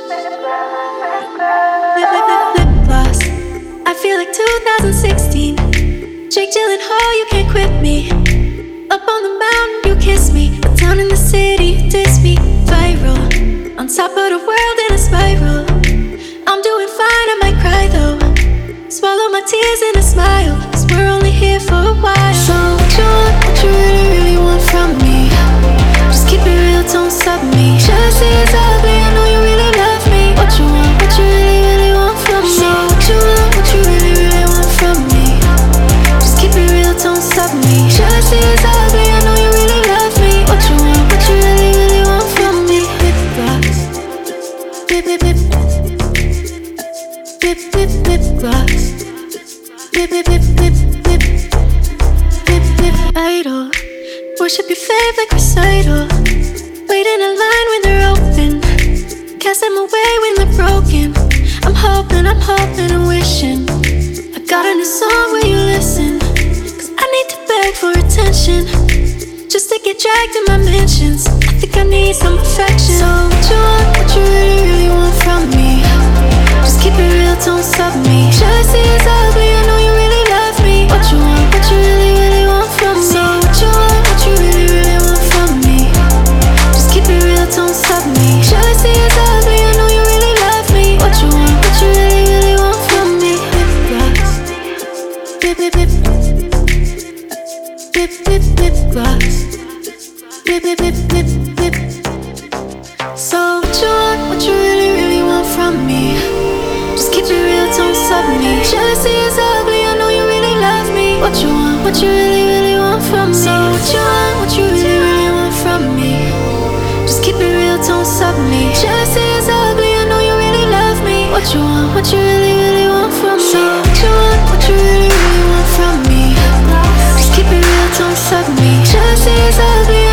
Lip gloss. I feel like 2016. Jake Gyllenhaal, you can't quit me. Up on the mountain, you kiss me. Down in the city, you diss me. Viral. On top of the world in a spiral. I'm doing fine, I might cry though. Swallow my tears in a smile. 'Cause we're only here for a while. So what you want, what you really, really want from me? Just keep it real, don't stop me. Jealousy is ugly, I know you really love me. What you want, what you really, really want from me? So what you want, what you really, really want from me? Just keep it real, don't stop me. Jealousy is ugly, I know you really love me. What you want, what you really, really want from me? Lip gloss. Lip, lip, lip. Lip, lip, lip gloss. Lip, lip, lip, lip, lip. Lip, lip, idol. Worship your fave like recital. Wait in a line when they're open. Cast them away when they're broken. I'm hoping and wishing I got a new song where you listen. 'Cause I need to beg for attention, just to get dragged in my mentions. I think I need some affection. So what you want, what you really, really want from me? Just keep it real, don't stop me. Jealousy is ugly, I know you really love me. What you want, what you really, really want from me? So what you want, what you really, really want from me? Just keep it real, don't stop me. Jealousy is ugly, I know you really love me. What you want, what you really, really want from me? Lip gloss. Lip, lip, lip. Lip, lip, lip gloss. Lip, lip, lip, lip, lip. So what you want, what you really, really want from me? Just keep it real, don't stop me. Jealousy is ugly, I know you really love me. What you want, what you really, really want from me? So what you want, what you really, really want from me? Just keep it real, don't stop me. Jealousy is ugly, I know you really love me. What you want, what you really, really want from me? So what you want, what you really, really want from me? Just keep it real, don't stop me. Jealousy is ugly.